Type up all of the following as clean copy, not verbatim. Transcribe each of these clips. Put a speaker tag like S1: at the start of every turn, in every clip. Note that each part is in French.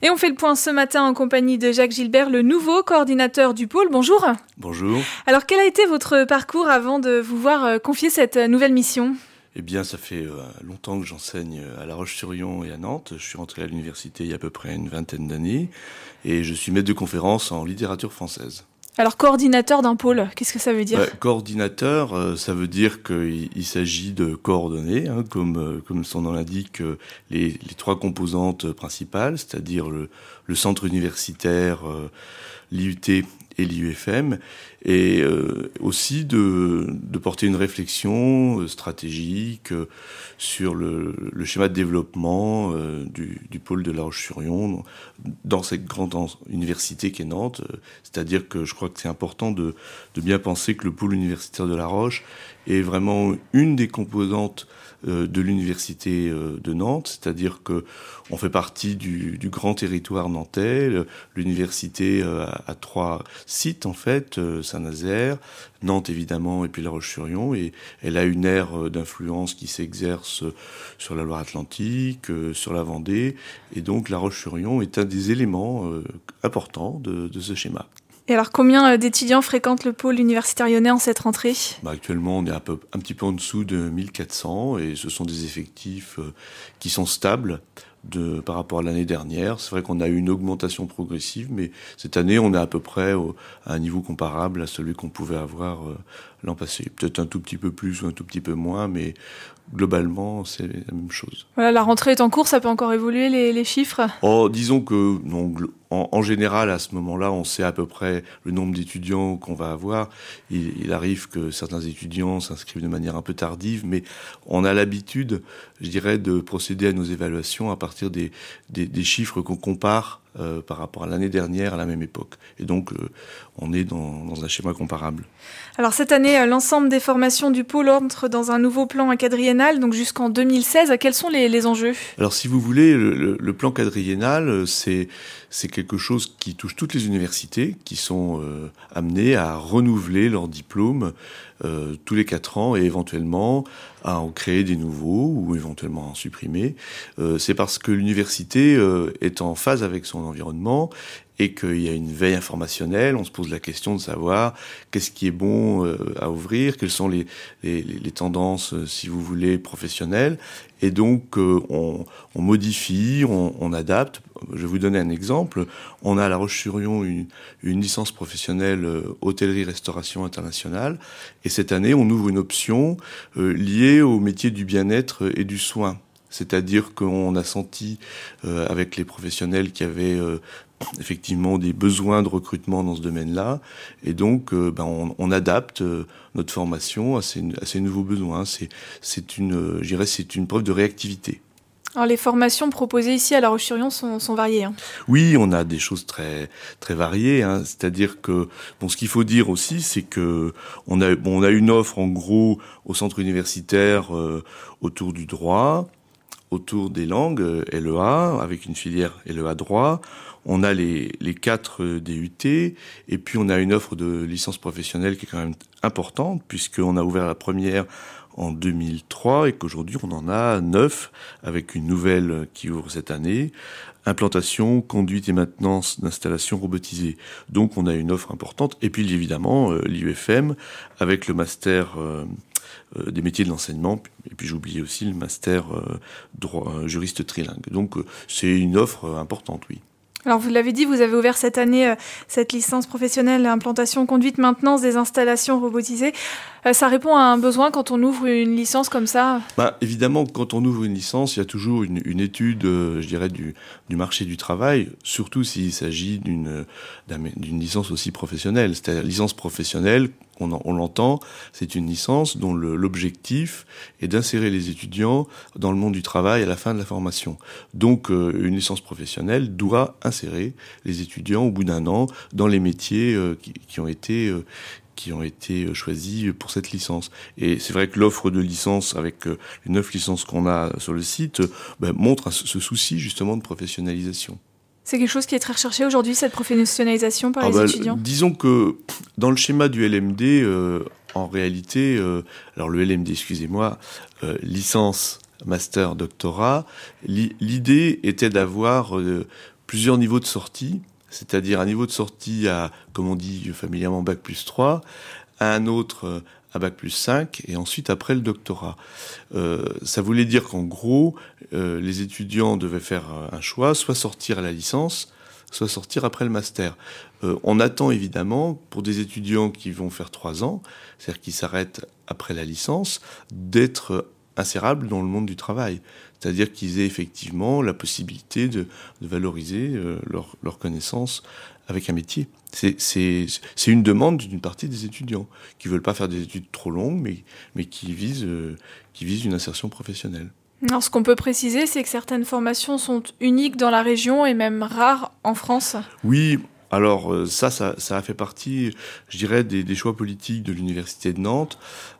S1: Et on fait le point ce matin en compagnie de Jacques Gilbert, le nouveau coordinateur du pôle. Bonjour.
S2: Bonjour.
S1: Alors, quel a été votre parcours avant de vous voir confier cette nouvelle mission ?
S2: Eh bien, ça fait longtemps que j'enseigne à La Roche-sur-Yon et à Nantes. Je suis rentré à l'université il y a à peu près une vingtaine d'années et je suis maître de conférence en littérature française.
S1: Alors, coordinateur d'un pôle, qu'est-ce que ça veut dire ?
S2: Coordinateur, ça veut dire qu'il s'agit de coordonner, comme son nom l'indique, les trois composantes principales, c'est-à-dire le centre universitaire, l'IUT et l'IUFM, et aussi de porter une réflexion stratégique sur le schéma de développement du pôle de La Roche-sur-Yon dans cette grande université qu'est Nantes. C'est-à-dire que je crois que c'est important de bien penser que le pôle universitaire de La Roche est vraiment une des composantes de l'université de Nantes, c'est-à-dire que on fait partie du grand territoire nantais. L'université a 3 sites en fait, Saint-Nazaire, Nantes évidemment, et puis La Roche-sur-Yon, et elle a une aire d'influence qui s'exerce sur la Loire-Atlantique, sur la Vendée, et donc La Roche-sur-Yon est un des éléments importants de ce schéma.
S1: Et alors, combien d'étudiants fréquentent le pôle universitaire lyonnais en cette rentrée ?
S2: Actuellement, on est un petit peu en dessous de 1400 et ce sont des effectifs qui sont stables par rapport à l'année dernière. C'est vrai qu'on a eu une augmentation progressive, mais cette année, on est à peu près à un niveau comparable à celui qu'on pouvait avoir l'an passé. Peut-être un tout petit peu plus ou un tout petit peu moins, mais globalement, c'est la même chose.
S1: Voilà, la rentrée est en cours, ça peut encore évoluer les chiffres ?
S2: Disons que non, en général, à ce moment-là, on sait à peu près le nombre d'étudiants qu'on va avoir. Il arrive que certains étudiants s'inscrivent de manière un peu tardive, mais on a l'habitude, je dirais, de procéder à nos évaluations à partir des chiffres qu'on compare par rapport à l'année dernière à la même époque. Et donc, on est dans un schéma comparable.
S1: Alors cette année, l'ensemble des formations du pôle entre dans un nouveau plan quadriennal, donc jusqu'en 2016. Quels sont les enjeux ?
S2: Alors si vous voulez, le plan quadriennal, c'est quelque chose qui touche toutes les universités qui sont amenées à renouveler leur diplôme tous les 4 ans et éventuellement à en créer des nouveaux ou éventuellement à en supprimer. C'est parce que l'université est en phase avec son environnement et qu'il y a une veille informationnelle. On se pose la question de savoir qu'est-ce qui est bon à ouvrir, quelles sont les tendances, si vous voulez, professionnelles. Et donc, on modifie, on adapte. Je vais vous donner un exemple. On a à La Roche-sur-Yon une licence professionnelle hôtellerie-restauration internationale. Et cette année, on ouvre une option liée au métier du bien-être et du soin. C'est-à-dire qu'on a senti avec les professionnels qu'il y avait effectivement des besoins de recrutement dans ce domaine-là, et donc on adapte notre formation à ces nouveaux besoins. C'est une preuve de réactivité.
S1: Alors les formations proposées ici à La Roche-sur-Yon sont variées.
S2: Oui, on a des choses très très variées. C'est-à-dire que ce qu'il faut dire aussi, c'est que on a une offre en gros au centre universitaire autour du droit, autour des langues, LEA, avec une filière LEA droit. On a les 4 DUT, et puis on a une offre de licence professionnelle qui est quand même importante, puisqu'on a ouvert la première en 2003, et qu'aujourd'hui on en a 9, avec une nouvelle qui ouvre cette année. Implantation, conduite et maintenance d'installations robotisées. Donc on a une offre importante. Et puis évidemment, l'IUFM, avec le master des métiers de l'enseignement, et puis j'oubliais aussi le master juriste trilingue. Donc c'est une offre importante, oui.
S1: Alors vous l'avez dit, vous avez ouvert cette année cette licence professionnelle implantation, conduite, maintenance des installations robotisées. Ça répond à un besoin quand on ouvre une licence comme ça ?
S2: Évidemment, quand on ouvre une licence, il y a toujours une étude, je dirais, du marché du travail, surtout s'il s'agit d'une licence aussi professionnelle. C'est-à-dire licence professionnelle, on l'entend, c'est une licence dont l'objectif est d'insérer les étudiants dans le monde du travail à la fin de la formation. Donc une licence professionnelle doit insérer les étudiants au bout d'1 an dans les métiers qui ont été choisis pour cette licence. Et c'est vrai que l'offre de licence, avec les 9 licences qu'on a sur le site, montre ce souci justement de professionnalisation.
S1: C'est quelque chose qui est très recherché aujourd'hui, cette professionnalisation par les étudiants ?
S2: Disons que dans le schéma du LMD, en réalité, alors le LMD, excusez-moi, licence, master, doctorat, l'idée était d'avoir plusieurs niveaux de sortie, c'est-à-dire un niveau de sortie à, comme on dit familièrement, Bac+3, à un autre à Bac+5, et ensuite après le doctorat. Ça voulait dire qu'en gros, les étudiants devaient faire un choix, soit sortir à la licence, soit sortir après le master. On attend évidemment, pour des étudiants qui vont faire 3 ans, c'est-à-dire qui s'arrêtent après la licence, d'être insérables dans le monde du travail. C'est-à-dire qu'ils aient effectivement la possibilité de valoriser leurs connaissances avec un métier. C'est une demande d'une partie des étudiants qui veulent pas faire des études trop longues, mais qui visent une insertion professionnelle.
S1: Alors, ce qu'on peut préciser, c'est que certaines formations sont uniques dans la région et même rares en France.
S2: Oui, alors ça a fait partie, je dirais, des choix politiques de l'Université de Nantes.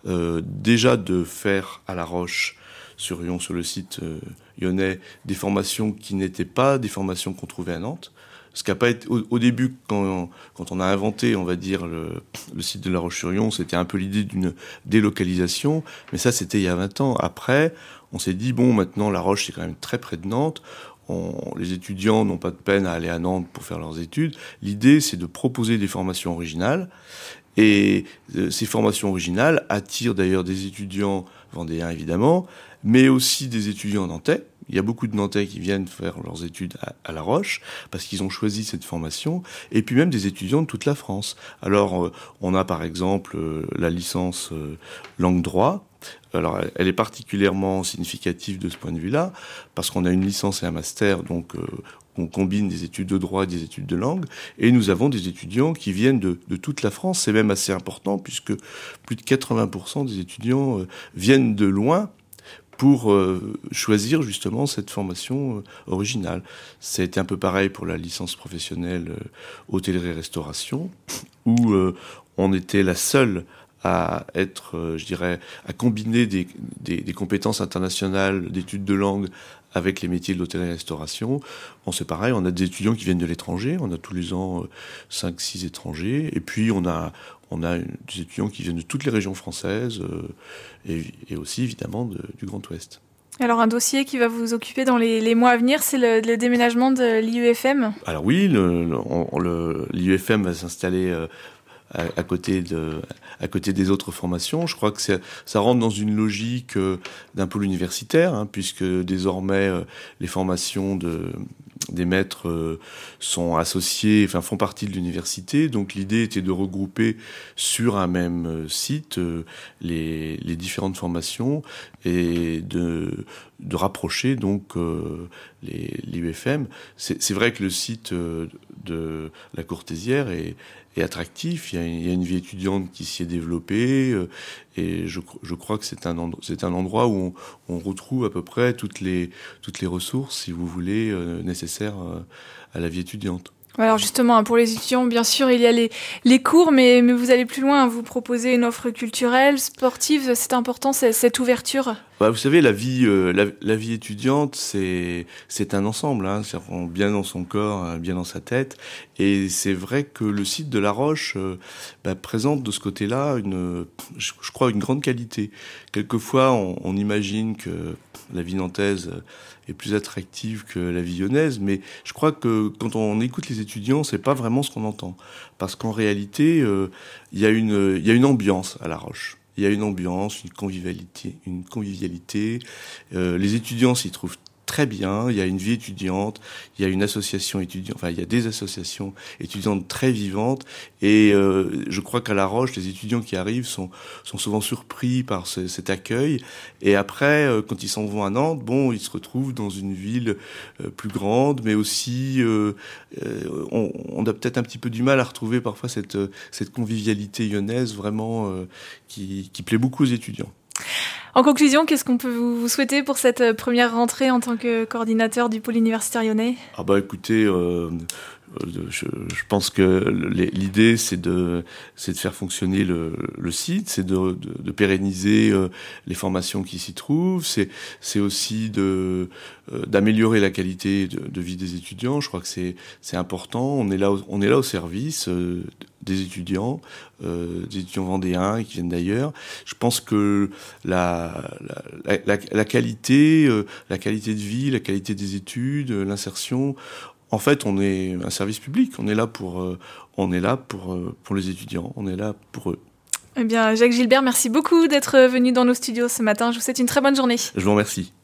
S2: Déjà de faire à La Roche, sur Yon, sur le site lyonnais, des formations qui n'étaient pas des formations qu'on trouvait à Nantes. Ce qui n'a pas été au début, quand on a inventé, on va dire, le site de La Roche-sur-Yon, c'était un peu l'idée d'une délocalisation, mais ça c'était il y a 20 ans. Après, on s'est dit, bon, maintenant La Roche c'est quand même très près de Nantes, les étudiants n'ont pas de peine à aller à Nantes pour faire leurs études. L'idée c'est de proposer des formations originales, et ces formations originales attirent d'ailleurs des étudiants vendéens évidemment, mais aussi des étudiants nantais. Il y a beaucoup de Nantais qui viennent faire leurs études à La Roche parce qu'ils ont choisi cette formation, et puis même des étudiants de toute la France. Alors, on a par exemple la licence langue droit. Alors, elle est particulièrement significative de ce point de vue-là parce qu'on a une licence et un master, donc on combine des études de droit et des études de langue, et nous avons des étudiants qui viennent de toute la France. C'est même assez important puisque plus de 80% des étudiants viennent de loin pour choisir justement cette formation originale. Ça a été un peu pareil pour la licence professionnelle hôtellerie-restauration, où on était la seule à être, je dirais, à combiner des compétences internationales d'études de langue avec les métiers de l'hôtellerie-restauration. Bon, c'est pareil, on a des étudiants qui viennent de l'étranger, on a tous les ans 5-6 étrangers, et puis on a des étudiants qui viennent de toutes les régions françaises, et aussi évidemment du Grand Ouest.
S1: Alors, un dossier qui va vous occuper dans les mois à venir, c'est le déménagement de l'IUFM.
S2: Alors oui, l'IUFM va s'installer à côté des autres formations. Je crois que ça rentre dans une logique d'un pôle universitaire, puisque désormais les formations des maîtres sont associées, font partie de l'université. Donc l'idée était de regrouper sur un même site les différentes formations et de rapprocher donc l'IUFM. C'est vrai que le site de la Courtésière est attractif. Il y a une vie étudiante qui s'y est développée, et je crois que c'est un endroit où on retrouve à peu près toutes les ressources, si vous voulez, nécessaires à la vie étudiante.
S1: Alors justement, pour les étudiants, bien sûr, il y a les cours, mais vous allez plus loin, vous proposez une offre culturelle, sportive, c'est important, cette ouverture.
S2: Vous savez, la vie étudiante, c'est un ensemble, c'est bien dans son corps, bien dans sa tête. Et c'est vrai que le site de La Roche présente de ce côté-là je crois, une grande qualité. Quelquefois, on imagine que la vie nantaise est plus attractive que la vie lyonnaise, mais je crois que quand on écoute les étudiants, c'est pas vraiment ce qu'on entend, parce qu'en réalité, il y a une ambiance à La Roche. Il y a une ambiance, une convivialité. Les étudiants s'y trouvent très bien. Il y a une vie étudiante, il y a une association étudiante, il y a des associations étudiantes très vivantes. Et je crois qu'à La Roche, les étudiants qui arrivent sont souvent surpris par cet accueil. Et après, quand ils s'en vont à Nantes, ils se retrouvent dans une ville plus grande, mais aussi on a peut-être un petit peu du mal à retrouver parfois cette convivialité lyonnaise vraiment qui plaît beaucoup aux étudiants.
S1: En conclusion, qu'est-ce qu'on peut vous souhaiter pour cette première rentrée en tant que coordinateur du pôle universitaire lyonnais ?
S2: Écoutez, je pense que l'idée c'est de faire fonctionner le site, c'est de pérenniser les formations qui s'y trouvent, c'est aussi d'améliorer la qualité de vie des étudiants. Je crois que c'est important. On est là au service des étudiants vendéens qui viennent d'ailleurs. Je pense que la qualité de vie, la qualité des études, l'insertion en fait, on est un service public. On est là pour les étudiants. On est là pour eux.
S1: Eh bien, Jacques Gilbert, merci beaucoup d'être venu dans nos studios ce matin. Je vous souhaite une très bonne journée.
S2: Je vous remercie.